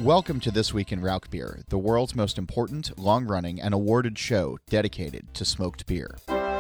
Welcome to This Week in Rauch Beer, the world's most important, long-running, and awarded show dedicated to smoked beer.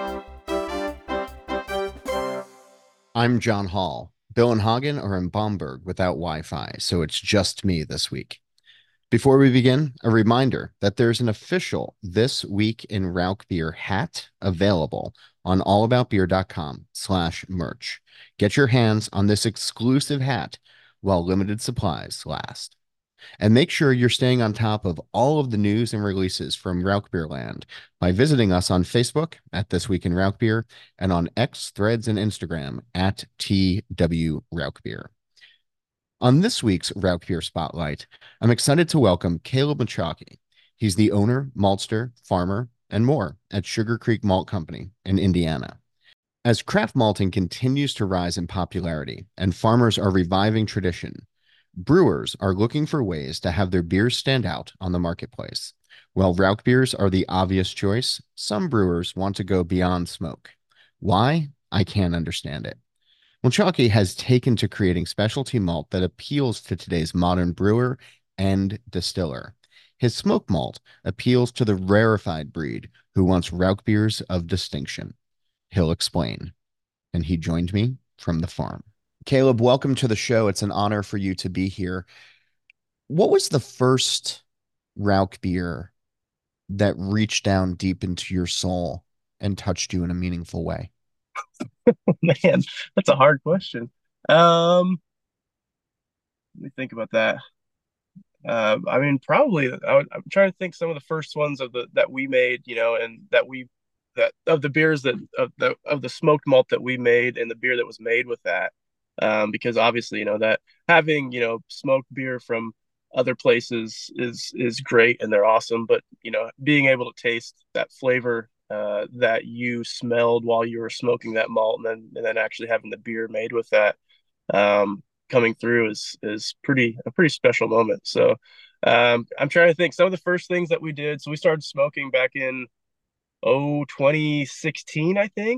I'm John Hall. Bill and Hagen are in Bamberg without Wi-Fi, so it's just me this week. Before we begin, a reminder that there's an official This Week in Rauch Beer hat available on allaboutbeer.com/merch. Get your hands on this exclusive hat while limited supplies last. And make sure you're staying on top of all of the news and releases from Rauch Beer Land by visiting us on Facebook at This Week in Rauch Beer and on X, Threads, and Instagram at TW Rauch Beer. On this week's Rauch Beer Spotlight, I'm excited to welcome Caleb Machocki. He's the owner, maltster, farmer, and more at Sugar Creek Malt Company in Indiana. As craft malting continues to rise in popularity and farmers are reviving tradition, brewers are looking for ways to have their beers stand out on the marketplace. While Rauch beers are the obvious choice, some brewers want to go beyond smoke. Why? I can't understand it. Machocki has taken to creating specialty malt that appeals to today's modern brewer and distiller. His smoke malt appeals to the rarefied breed who wants Rauch beers of distinction. He'll explain. And he joined me from the farm. Caleb, welcome to the show. It's an honor for you to be here. What was the first Rauch beer that reached down deep into your soul and touched you in a meaningful way? Man, that's a hard question. Let me think about that. Probably I'm trying to think some of the first ones of the that we made, and that of the beers that of the smoked malt that we made and the beer that was made with that. Because obviously, that having, smoked beer from other places is great and they're awesome, but being able to taste that flavor that you smelled while you were smoking that malt and then actually having the beer made with that coming through is a pretty special moment. So I'm trying to think some of the first things that we did. So we started smoking back in 2016, I think.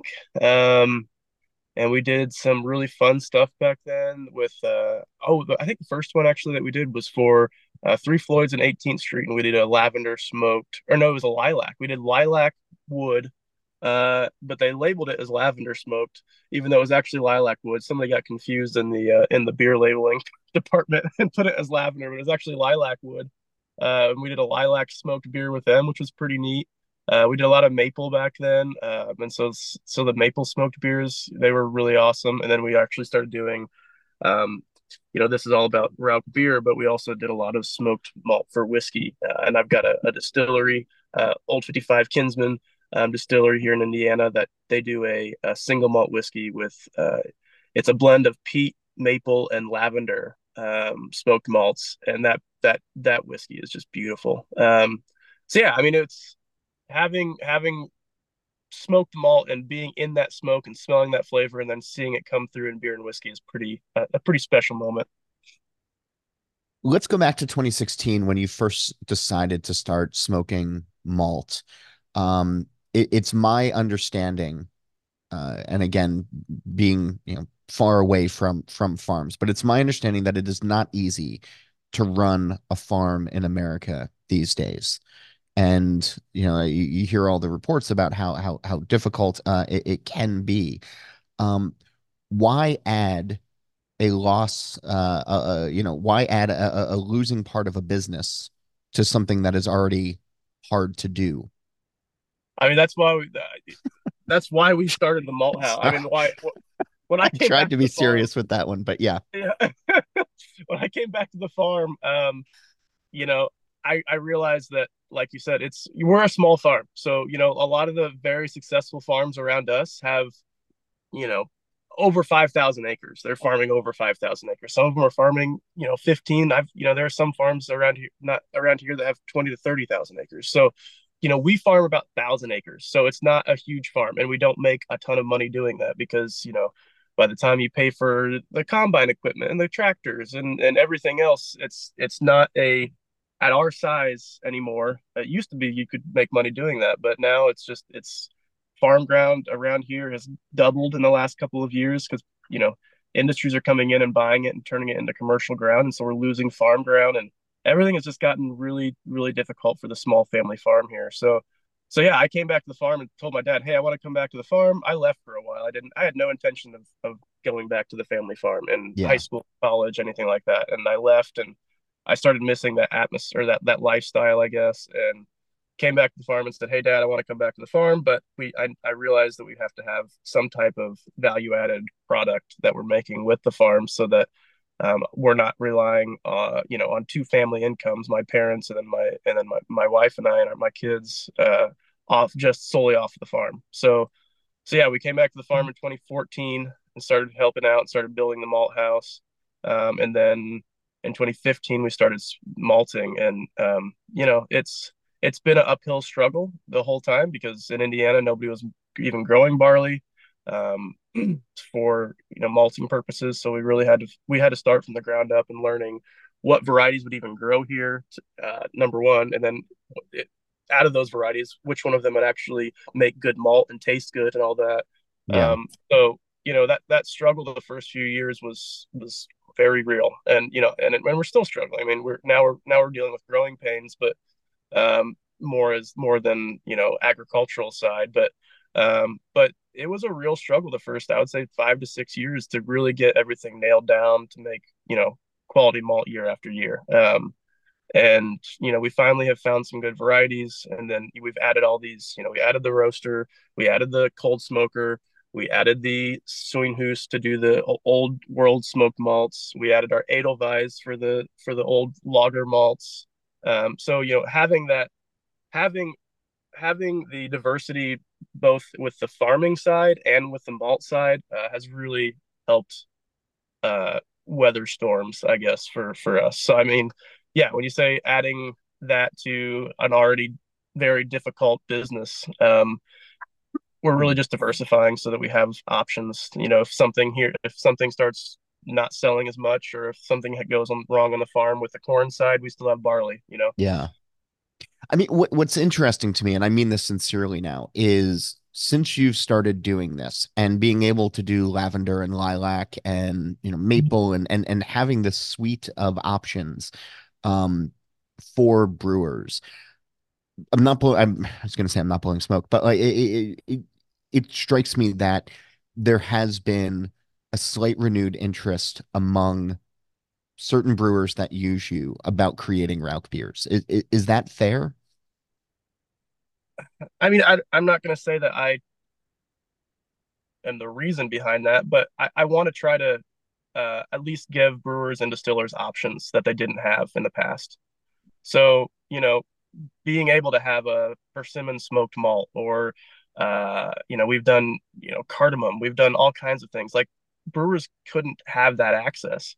And we did some really fun stuff back then with I think the first one actually that we did was for Three Floyds and 18th Street, and we did a lavender smoked, or no, it was a lilac. We did lilac wood, but they labeled it as lavender smoked, even though it was actually lilac wood. Somebody got confused in the beer labeling department and put it as lavender, but it was actually lilac wood. And we did a lilac smoked beer with them, which was pretty neat. We did a lot of maple back then, and so the maple smoked beers, they were really awesome. And then we actually started doing, um, this is all about Rauch beer, but we also did a lot of smoked malt for whiskey. And I've got a distillery, Old 55 Kinsman distillery here in Indiana, that they do a single malt whiskey with it's a blend of peat, maple, and lavender smoked malts, and that whiskey is just beautiful. So yeah, I mean it's having smoked malt and being in that smoke and smelling that flavor and then seeing it come through in beer and whiskey is a pretty special moment. Let's go back to 2016 when you first decided to start smoking malt. It's my understanding, and again, being far away from farms, but it's my understanding that it is not easy to run a farm in America these days. And you hear all the reports about how difficult it can be. Um, why add a loss? Why add a losing part of a business to something that is already hard to do? I mean, that's why we started the malt house. I mean, why when I I came tried back to to be the farm, serious with that one, but yeah. yeah, when I came back to the farm, you know, I realized that, like you said, we're a small farm. So, a lot of the very successful farms around us have, you know, over 5,000 acres. They're farming over 5,000 acres. Some of them are farming, 15. There are some farms around here, not around here, that have 20 to 30,000 acres. So, we farm about 1,000 acres. So it's not a huge farm, and we don't make a ton of money doing that because, by the time you pay for the combine equipment and the tractors and everything else, it's not at our size anymore. It used to be you could make money doing that, but now it's farm ground around here has doubled in the last couple of years because industries are coming in and buying it and turning it into commercial ground, and so we're losing farm ground, and everything has just gotten really, really difficult for the small family farm here. So yeah, I came back to the farm and told my dad, "Hey, I want to come back to the farm." I left for a while. I had no intention of going back to the family farm in high Yeah. school, college, anything like that. And I left and I started missing that atmosphere, that lifestyle, I guess, and came back to the farm and said, "Hey, Dad, I want to come back to the farm, but I realized that we have to have some type of value added product that we're making with the farm so that we're not relying, on two family incomes, my parents and then my wife and I and my kids, off just solely off of the farm." So yeah, we came back to the farm in 2014 and started helping out and started building the malt house. And then in 2015 we started malting, and it's been an uphill struggle the whole time because in Indiana nobody was even growing barley um, for malting purposes. So we had to start from the ground up and learning what varieties would even grow here, number one, and then it, out of those varieties, which one of them would actually make good malt and taste good and all that. Yeah. So that struggle the first few years was very real, and and we're still struggling. I mean, we're dealing with growing pains, but more than agricultural side, but it was a real struggle the first, I would say, 5 to 6 years to really get everything nailed down to make quality malt year after year. And we finally have found some good varieties, and then we've added all these. We added the roaster, we added the cold smoker, we added the Sweenhus to do the old world smoked malts. We added our Edelweiss for the old lager malts. So having having the diversity both with the farming side and with the malt side has really helped weather storms, I guess, for us. So I mean, yeah, when you say adding that to an already very difficult business, we're really just diversifying so that we have options. If something starts not selling as much, or if something goes on wrong on the farm with the corn side, we still have barley. Yeah. I mean, what's interesting to me, and I mean this sincerely now, is since you've started doing this and being able to do lavender and lilac and maple and having this suite of options um for brewers. I was going to say I'm not blowing smoke, but like it strikes me that there has been a slight renewed interest among certain brewers that use you about creating Rauch beers. Is that fair? I mean, I'm not going to say that I am the reason behind that, but I want to try to at least give brewers and distillers options that they didn't have in the past. So, being able to have a persimmon smoked malt, or we've done cardamom, we've done all kinds of things. Like, brewers couldn't have that access.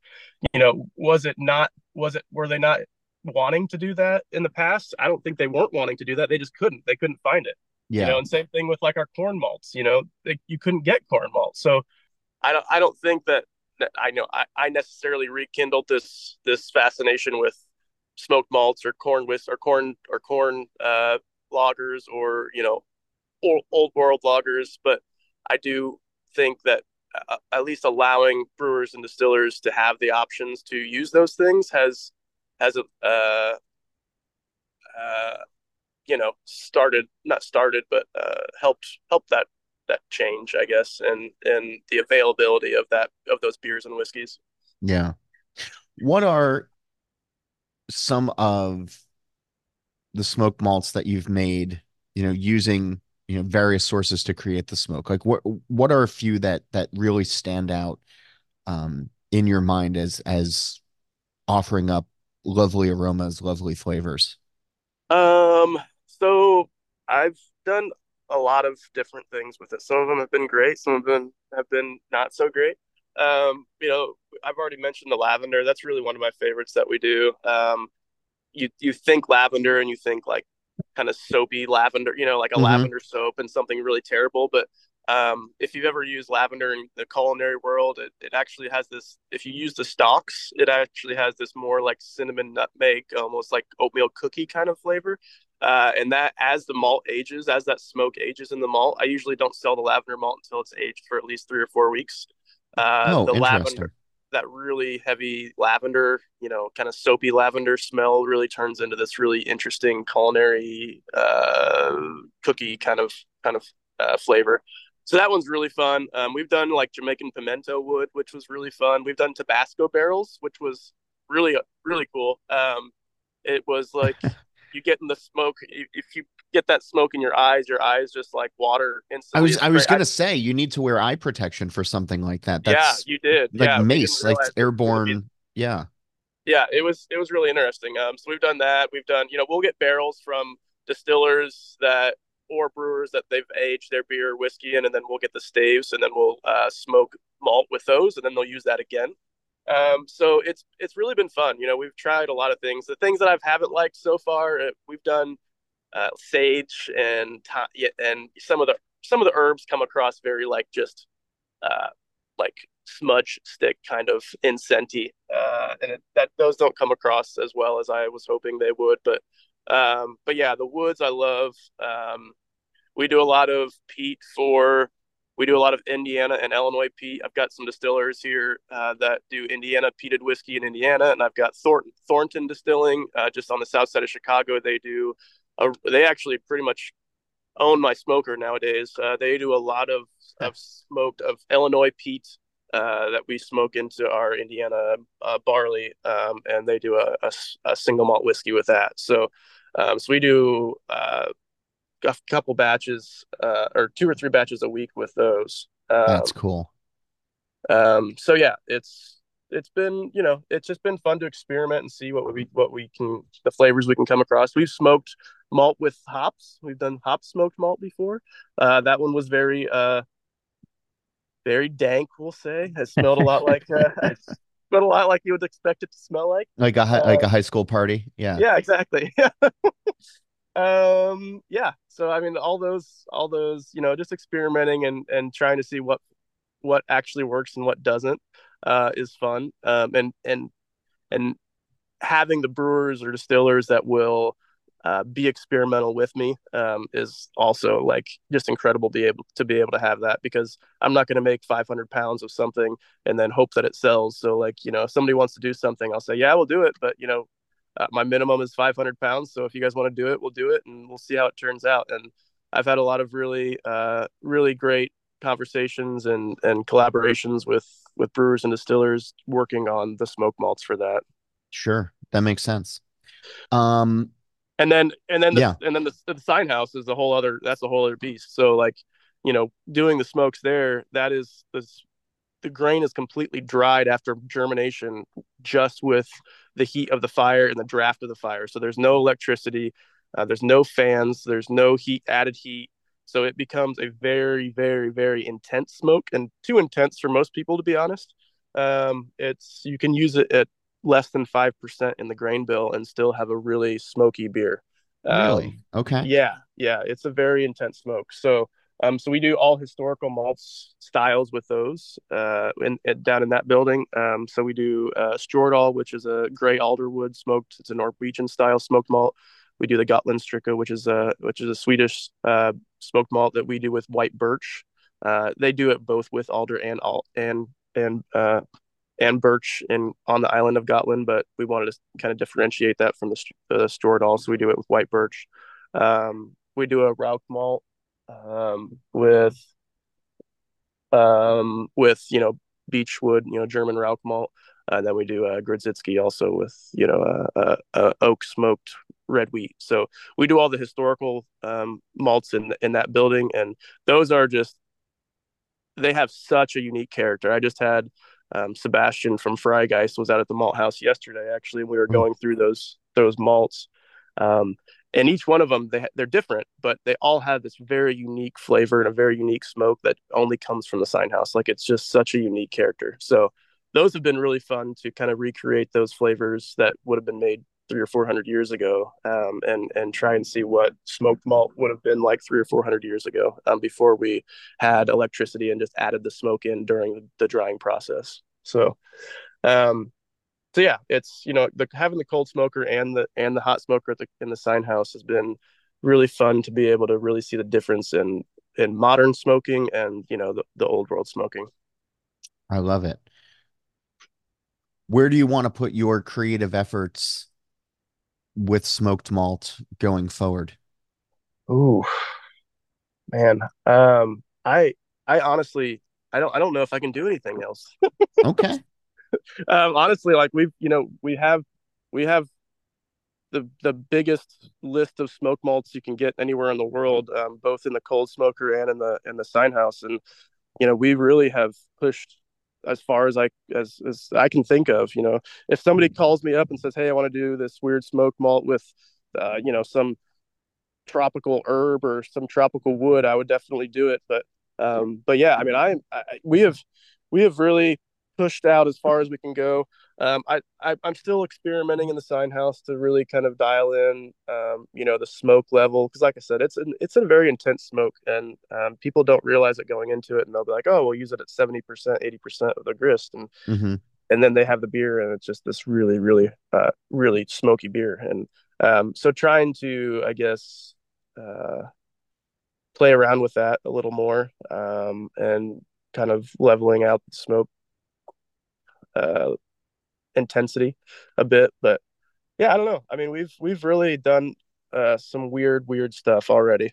Were they not wanting to do that in the past? I don't think they weren't wanting to do that. They couldn't find it. Yeah. And same thing with like our corn malts. You couldn't get corn malts. So I don't think that I necessarily rekindled this fascination with smoked malts or corn corn lagers, or old world lagers. But I do think that at least allowing brewers and distillers to have the options to use those things has uh, started not started, but helped that change, I guess, and the availability of those beers and whiskeys. Yeah. What are some of the smoke malts that you've made, using, various sources to create the smoke? Like what are a few that really stand out in your mind as offering up lovely aromas, lovely flavors? So I've done a lot of different things with it. Some of them have been great, some of them have been not so great. I've already mentioned the lavender. That's really one of my favorites that we do. You think lavender and you think like kind of soapy lavender, like a Mm-hmm. lavender soap and something really terrible. But if you've ever used lavender in the culinary world, it actually has this. If you use the stalks, it actually has this more like cinnamon nutmeg, almost like oatmeal cookie kind of flavor. And that, as the malt ages, as that smoke ages in the malt, I usually don't sell the lavender malt until it's aged for at least 3 or 4 weeks. Oh, The lavender, interesting. that really heavy lavender, kind of soapy lavender smell really turns into this really interesting culinary cookie kind of flavor. So that one's really fun. We've done like Jamaican pimento wood, which was really fun. We've done Tabasco barrels, which was really cool. It was like you get in the smoke. If you get that smoke in your eyes just like water I instantly. was It's I was great. gonna say you need to wear eye protection for something like that. Yeah, That's you did. like Yeah, we didn't mace, like realize it would be. airborne. Yeah, Yeah, it was really interesting. So we've done that. We've done, we'll get barrels from distillers that or brewers that they've aged their beer or whiskey in, and then we'll get the staves, and then we'll smoke malt with those, and then they'll use that again. So it's really been fun. We've tried a lot of things. The things that I haven't liked so far, we've done sage and some of the herbs come across very like just uh, like smudge stick kind of incenty, and that those don't come across as well as I was hoping they would. But yeah, the woods I love. We do a lot of peat for. We do a lot of Indiana and Illinois peat. I've got some distillers here that do Indiana peated whiskey in Indiana, and I've got Thornton Distilling just on the south side of Chicago. They actually pretty much own my smoker nowadays. They do a lot of smoked of Illinois peat that we smoke into our Indiana barley, and they do a single malt whiskey with that. So we do a couple batches or two or three batches a week with those. that's cool. So yeah, it's been it's just been fun to experiment and see what we can the flavors we can come across. We've smoked malt with hops. We've done hop smoked malt before. That one was very dank. We'll say it smelled a lot like it smelled a lot like you would expect it to smell like. Like a high school party. Yeah, Yeah, exactly. Yeah. So I mean, all those, just experimenting and trying to see what actually works and what doesn't is fun. And having the brewers or distillers that will be experimental with me is also like just incredible to be able to have that, because I'm not going to make 500 pounds of something and then hope that it sells. So like, if somebody wants to do something, I'll say, yeah, we'll do it. But my minimum is 500 pounds. So if you guys want to do it, we'll do it, and we'll see how it turns out. And I've had a lot of really great conversations and collaborations with brewers and distillers working on the smoke malts for that. sure, that makes sense. Um, yeah, The sign house is a whole other beast. So like, doing the smokes there, that is the grain is completely dried after germination, just with the heat of the fire and the draft of the fire. So there's no electricity, there's no fans, there's no added heat. So it becomes a very, very, very intense smoke, and too intense for most people, to be honest. It's You can use it at less than 5% in the grain bill and still have a really smoky beer. really. Okay, Yeah, yeah, it's a very intense smoke. So we do all historical malts styles with those down in that building. So we do Stjordal, which is a gray alderwood smoked. It's a Norwegian style smoked malt. We do the Gotlandstrika, which is a Swedish smoked malt that we do with white birch. They do it both with alder and birch in on the island of Gotland, but we wanted to kind of differentiate that from the Stjordal, so we do it with white birch. We do a Rauch malt with beechwood, German Rauch malt. And then we do Grodziskie also with oak smoked red wheat. So we do all the historical malts in that building, and those are just they have such a unique character. I just had Sebastian from Freigeist was out at the malt house yesterday. Actually, we were oh, going through those malts, um, and each one of them they're different, but they all have this very unique flavor and a very unique smoke that only comes from the sign house. Like it's just such a unique character. So those have been really fun to kind of recreate those flavors that would have been made 300 or 400 years ago, and try and see what smoked malt would have been like 300 or 400 years ago, before we had electricity and just added the smoke in during the drying process. Um, so yeah, it's having the cold smoker and the hot smoker in the sign house has been really fun to be able to really see the difference in modern smoking and the old world smoking. I love it. Where do you want to put your creative efforts with smoked malt going forward? Ooh, man. I honestly, I don't know if I can do anything else. Okay. Honestly, like we have the biggest list of smoke malts you can get anywhere in the world, both in the cold smoker and in the sign house. And we really have pushed as far as I can think of. If somebody calls me up and says, "Hey, I want to do this weird smoke malt with, some tropical herb or some tropical wood," I would definitely do it. But yeah, I mean, we have really pushed out as far as we can go. I'm still experimenting in the sign house to really kind of dial in, the smoke level, because, like I said, it's a very intense smoke, and people don't realize it going into it, and they'll be like, "Oh, we'll use it at 70%, 80% of the grist," Hmm. and then they have the beer, and it's just this really, really, really smoky beer. And so trying to, I guess, uh, play around with that a little more, and kind of leveling out the smoke uh, intensity a bit. But yeah, I don't know. I mean, we've really done some weird stuff already.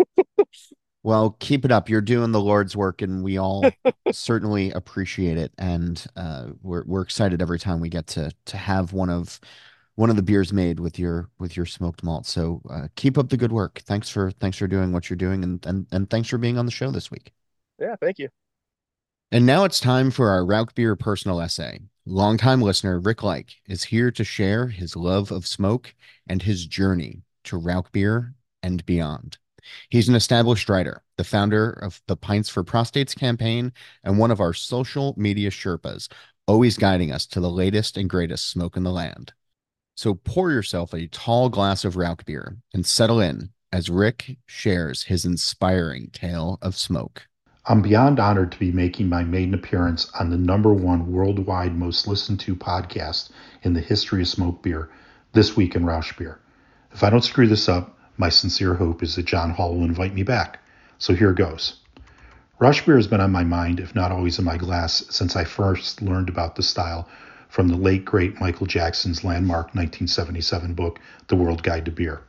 Well, keep it up. You're doing the Lord's work, and we all certainly appreciate it. And we're excited every time we get to have one of the beers made with your smoked malt. So keep up the good work. Thanks for doing what you're doing, and thanks for being on the show this week. Yeah, thank you. And now it's time for our Rauk Beer personal essay. Longtime listener Rick Like is here to share his love of smoke and his journey to Rauk Beer and beyond. He's an established writer, the founder of the Pints for Prostates campaign, and one of our social media Sherpas, always guiding us to the latest and greatest smoke in the land. So pour yourself a tall glass of Rauk beer and settle in as Rick shares his inspiring tale of smoke. I'm beyond honored to be making my maiden appearance on the number one worldwide most listened to podcast in the history of smoke beer, This Week in Rausch Beer. If I don't screw this up, my sincere hope is that John Hall will invite me back. So here goes. Rausch Beer has been on my mind, if not always in my glass, since I first learned about the style from the late great Michael Jackson's landmark 1977 book, The World Guide to Beer.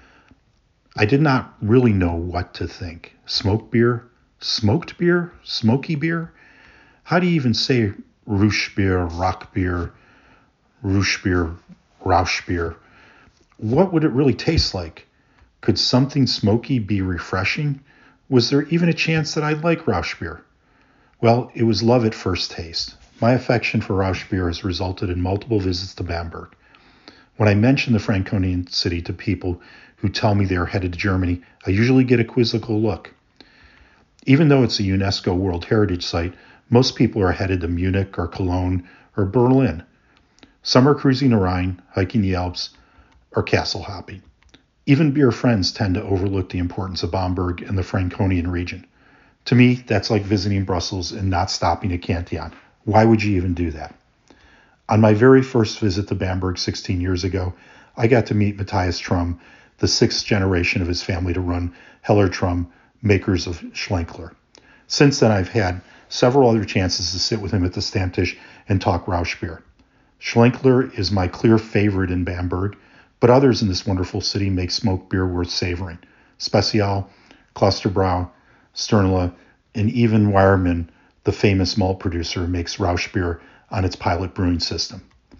I did not really know what to think. Smoke beer? Smoked beer? Smoky beer? How do you even say Rausch beer, rock beer, Rausch beer, Rausch beer? What would it really taste like? Could something smoky be refreshing? Was there even a chance that I'd like Rausch beer? Well, it was love at first taste. My affection for Rausch beer has resulted in multiple visits to Bamberg. When I mention the Franconian city to people who tell me they are headed to Germany, I usually get a quizzical look. Even though it's a UNESCO World Heritage Site, most people are headed to Munich or Cologne or Berlin. Some are cruising the Rhine, hiking the Alps, or castle hopping. Even beer friends tend to overlook the importance of Bamberg and the Franconian region. To me, that's like visiting Brussels and not stopping at Cantillon. Why would you even do that? On my very first visit to Bamberg 16 years ago, I got to meet Matthias Trum, the sixth generation of his family to run Heller Trum, makers of Schlenkler. Since then, I've had several other chances to sit with him at the Stammtisch and talk Rausch beer. Schlenkler is my clear favorite in Bamberg, but others in this wonderful city make smoked beer worth savoring. Special, Klosterbrau, Sternle, and even Weyermann, the famous malt producer, makes Rausch beer on its pilot brewing system.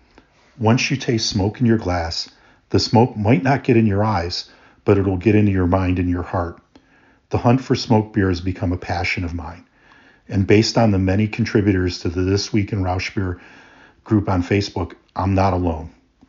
Once you taste smoke in your glass, the smoke might not get in your eyes, but it'll get into your mind and your heart. The hunt for smoked beer has become a passion of mine. And based on the many contributors to the This Week in Rausch Beer group on Facebook, I'm not alone.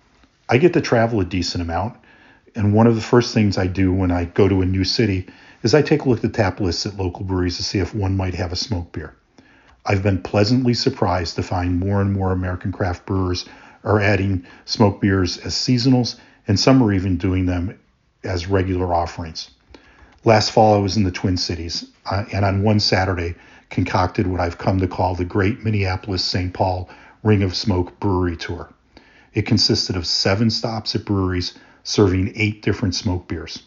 I get to travel a decent amount, and one of the first things I do when I go to a new city is I take a look at the tap lists at local breweries to see if one might have a smoked beer. I've been pleasantly surprised to find more and more American craft brewers are adding smoked beers as seasonals, and some are even doing them as regular offerings. Last fall, I was in the Twin Cities, and on one Saturday, concocted what I've come to call the Great Minneapolis-St. Paul Ring of Smoke Brewery Tour. It consisted of 7 stops at breweries serving 8 different smoke beers.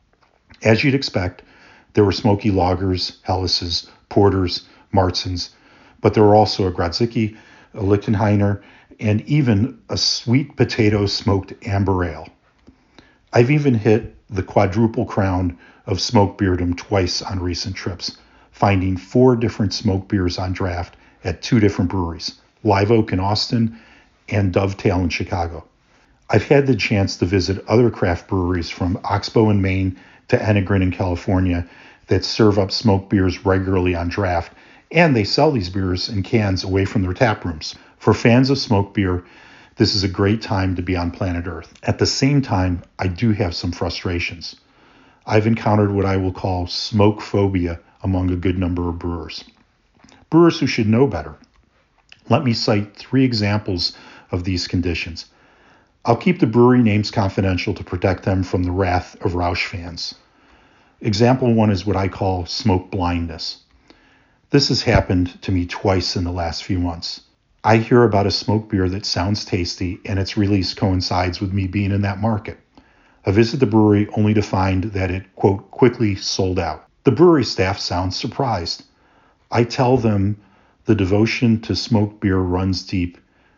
As you'd expect, there were smoky lagers, Helleses, porters, Martzens, but there were also a Grodziskie, a Lichtenheiner, and even a sweet potato smoked amber ale. I've even hit the quadruple crown of smoked beerdom twice on recent trips, finding 4 different smoked beers on draft at 2 different breweries, Live Oak in Austin and Dovetail in Chicago. I've had the chance to visit other craft breweries from Oxbow in Maine to Enegrin in California that serve up smoked beers regularly on draft, and they sell these beers in cans away from their tap rooms. For fans of smoked beer, this is a great time to be on planet Earth. At the same time, I do have some frustrations. I've encountered what I will call smoke phobia among a good number of brewers. Brewers who should know better. Let me cite 3 examples of these conditions. I'll keep the brewery names confidential to protect them from the wrath of Roush fans. Example 1 is what I call smoke blindness. This has happened to me twice in the last few months. I hear about a smoked beer that sounds tasty and its release coincides with me being in that market. I visit the brewery only to find that it, quote, quickly sold out. The brewery staff sounds surprised. I tell them the devotion to smoked beer runs deep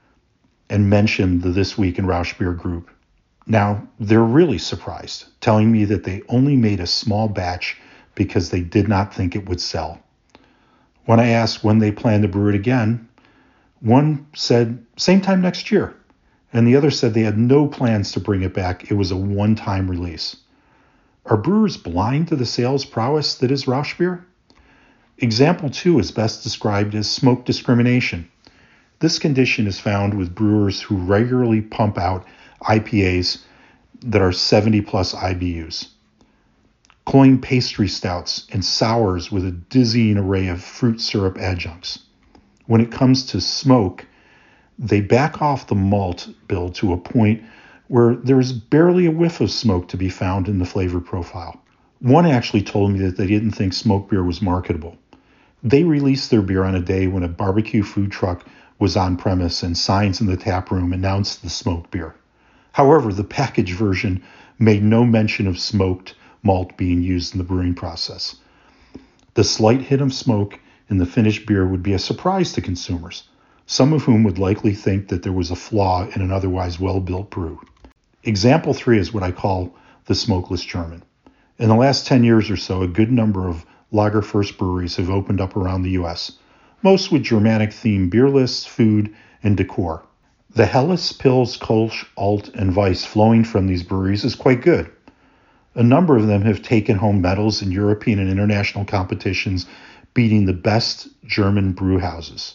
and mention the This Week in Roush Beer group. Now, they're really surprised, telling me that they only made a small batch because they did not think it would sell. When I asked when they plan to brew it again, one said same time next year, and the other said they had no plans to bring it back. It was a one-time release. Are brewers blind to the sales prowess that is Roush beer? Example 2 is best described as smoke discrimination. This condition is found with brewers who regularly pump out IPAs that are 70 plus IBUs, cloying pastry stouts and sours with a dizzying array of fruit syrup adjuncts. When it comes to smoke, they back off the malt bill to a point where there is barely a whiff of smoke to be found in the flavor profile. One actually told me that they didn't think smoked beer was marketable. They released their beer on a day when a barbecue food truck was on premise and signs in the tap room announced the smoked beer. However, the packaged version made no mention of smoked malt being used in the brewing process. The slight hint of smoke in the finished beer would be a surprise to consumers, some of whom would likely think that there was a flaw in an otherwise well-built brew. Example 3 is what I call the smokeless German. In the last 10 years or so, a good number of lager first breweries have opened up around the U.S., most with Germanic-themed beer lists, food, and decor. The Helles, Pils, Kolsch, Alt, and Weiss flowing from these breweries is quite good. A number of them have taken home medals in European and international competitions, beating the best German brew houses.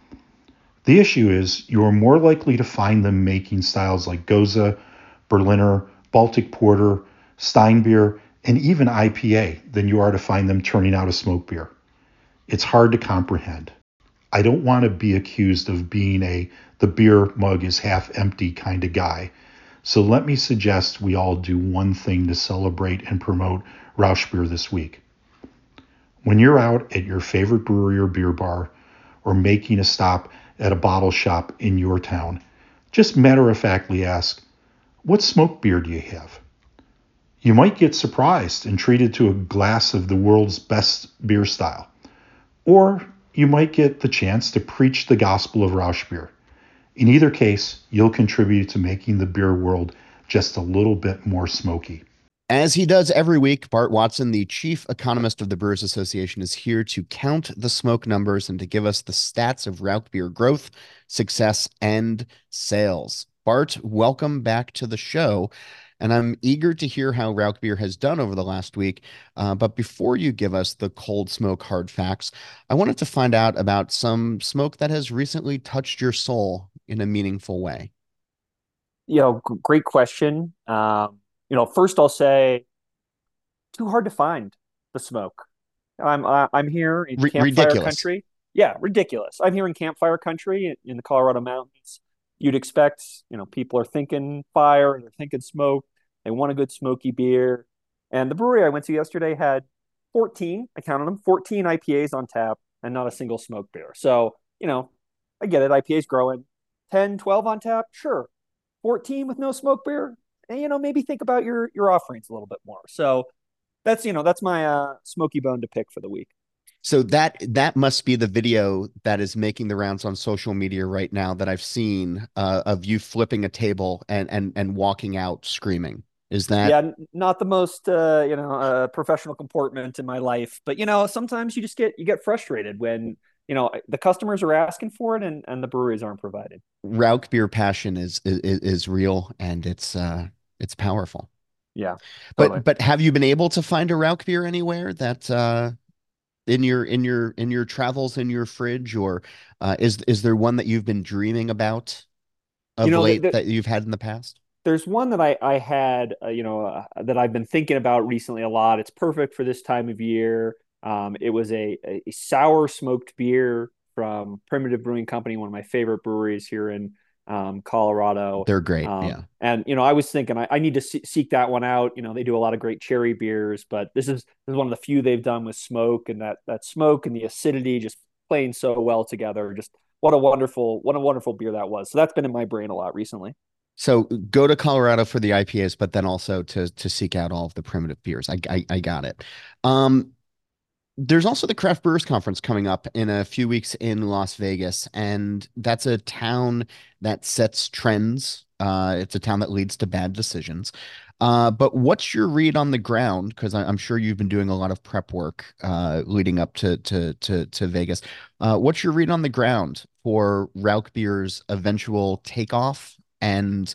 The issue is you are more likely to find them making styles like Gose, Berliner, Baltic Porter, Steinbier, and even IPA than you are to find them turning out a smoke beer. It's hard to comprehend. I don't want to be accused of being the beer mug is half empty kind of guy. So let me suggest we all do one thing to celebrate and promote Roush beer this week. When you're out at your favorite brewery or beer bar, or making a stop at a bottle shop in your town, just matter-of-factly ask, what smoked beer do you have? You might get surprised and treated to a glass of the world's best beer style. Or you might get the chance to preach the gospel of Roush beer. In either case, you'll contribute to making the beer world just a little bit more smoky. As he does every week, Bart Watson, the chief economist of the Brewers Association, is here to count the smoke numbers and to give us the stats of Rauch beer growth, success, and sales. Bart, welcome back to the show. And I'm eager to hear how Rauch beer has done over the last week. But before you give us the cold smoke hard facts, I wanted to find out about some smoke that has recently touched your soul in a meaningful way. Great question. First I'll say too hard to find the smoke. I'm here in campfire Ridiculous. country. Yeah, ridiculous. I'm here in campfire country in the Colorado mountains. You'd expect, people are thinking fire, they're thinking smoke. They want a good smoky beer. And the brewery I went to yesterday had 14, I counted them, 14 IPAs on tap and not a single smoke beer. So, I get it. IPA's growing. 10, 12 on tap, sure. 14 with no smoke beer, and maybe think about your offerings a little bit more. So that's my smoky bone to pick for the week. So that must be the video that is making the rounds on social media right now that I've seen of you flipping a table and walking out screaming. Is that Yeah, not the most professional comportment in my life, but sometimes you get frustrated when the customers are asking for it and the breweries aren't providing. Rauk beer passion is real and it's powerful. Yeah, totally. But have you been able to find a Rauk beer anywhere that in your travels in your fridge, or is there one that you've been dreaming about You of know late that that you've had in the past? there's one that I had that I've been thinking about recently a lot. It's perfect for this time of year. It was a sour smoked beer from Primitive Brewing Company, one of my favorite breweries here in Colorado. They're great. Yeah. And I was thinking I need to seek that one out. They do a lot of great cherry beers, but this is one of the few they've done with smoke, and that smoke and the acidity just playing so well together. Just what a wonderful beer that was. So that's been in my brain a lot recently. So go to Colorado for the IPAs, but then also to seek out all of the primitive beers. I got it. Um, there's also the Craft Brewers Conference coming up in a few weeks in Las Vegas, and that's a town that sets trends. It's a town that leads to bad decisions. But what's your read on the ground? Because I'm sure you've been doing a lot of prep work leading up to Vegas. What's your read on the ground for Rauk Beer's eventual takeoff and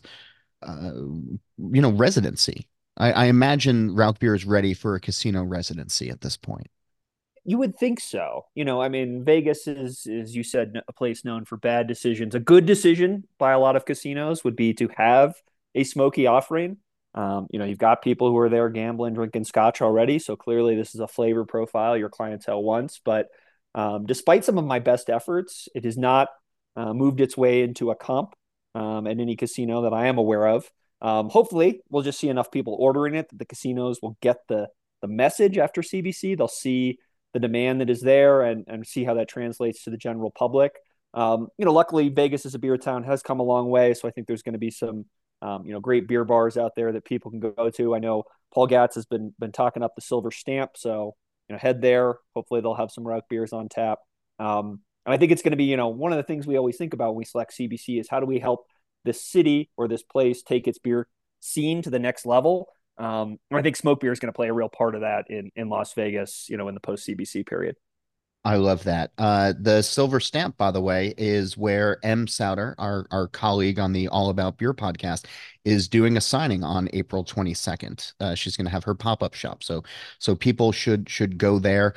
residency? I imagine Rauk Beer is ready for a casino residency at this point. You would think so. I mean, Vegas is, as you said, a place known for bad decisions. A good decision by a lot of casinos would be to have a smoky offering. You've got people who are there gambling, drinking scotch already. So clearly, this is a flavor profile your clientele wants. But despite some of my best efforts, it has not moved its way into a comp at any casino that I am aware of. Hopefully, we'll just see enough people ordering it that the casinos will get the message after CBC. They'll see the demand that is there and see how that translates to the general public. Luckily Vegas as a beer town has come a long way, so I think there's going to be some great beer bars out there that people can go to. I know Paul Gatz has been talking up the Silver Stamp, so head there. Hopefully they'll have some Rauk beers on tap. And I think it's going to be one of the things we always think about when we select CBC is how do we help this city or this place take its beer scene to the next level. I think smoke beer is going to play a real part of that in Las Vegas, in the post CBC period. I love that. The Silver Stamp, by the way, is where M. Souter, our colleague on the All About Beer podcast, is doing a signing on April 22nd. She's going to have her pop-up shop, so people should go there.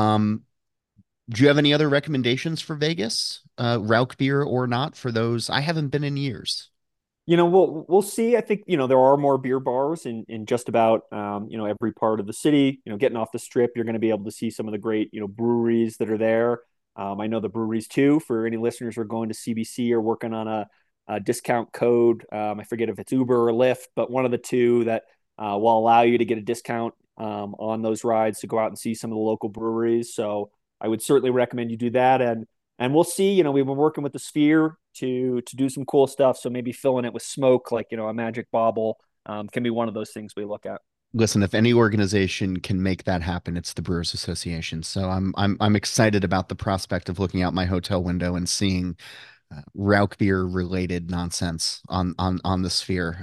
Do you have any other recommendations for Vegas, Rauk beer or not, for those? I haven't been in years. We'll see. I think there are more beer bars in just about every part of the city. Getting off the strip, you're going to be able to see some of the great breweries that are there. I know the breweries too. For any listeners who are going to CBC or working on a discount code, I forget if it's Uber or Lyft, but one of the two that will allow you to get a discount on those rides to go out and see some of the local breweries. So I would certainly recommend you do that. And we'll see. We've been working with the Sphere to do some cool stuff. So maybe filling it with smoke, like a magic bauble, can be one of those things we look at. Listen, if any organization can make that happen, it's the Brewers Association. So I'm excited about the prospect of looking out my hotel window and seeing Rauk beer related nonsense on the Sphere.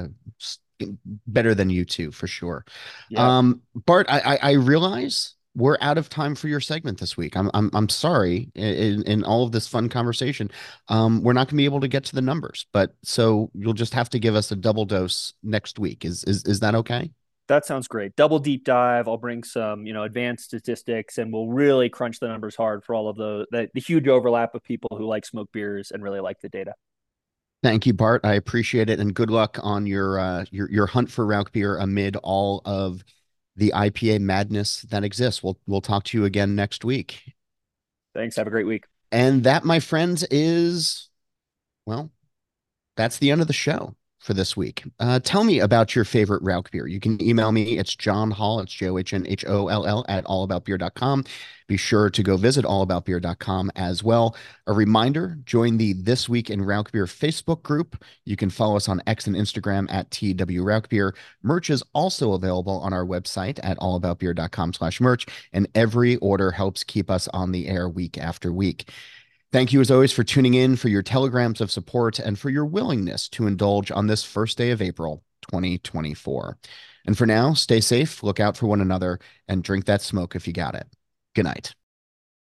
Better than you two for sure. Yeah, Bart, I realize we're out of time for your segment this week. I'm sorry. In all of this fun conversation, we're not going to be able to get to the numbers, but so you'll just have to give us a double dose next week. Is that okay? that sounds great. Double deep dive. I'll bring some advanced statistics, and we'll really crunch the numbers hard for all of the huge overlap of people who like smoke beers and really like the data. Thank you, Bart. I appreciate it, and good luck on your hunt for Rauk beer amid all of the IPA madness that exists. We'll talk to you again next week. Thanks. Have a great week. And that, my friends, is, well, that's the end of the show. for this week. Tell me about your favorite Rauch beer. You can email me. It's John Hall. It's JOHNHOLL at allaboutbeer.com. Be sure to go visit allaboutbeer.com as well. A reminder, join the This Week in Rauch Beer Facebook group. You can follow us on X and Instagram at TW Rauch Beer. Merch is also available on our website at allaboutbeer.com/merch, and every order helps keep us on the air week after week. Thank you, as always, for tuning in, for your telegrams of support, and for your willingness to indulge on this first day of April 2024. And for now, stay safe, look out for one another, and drink that smoke if you got it. Good night.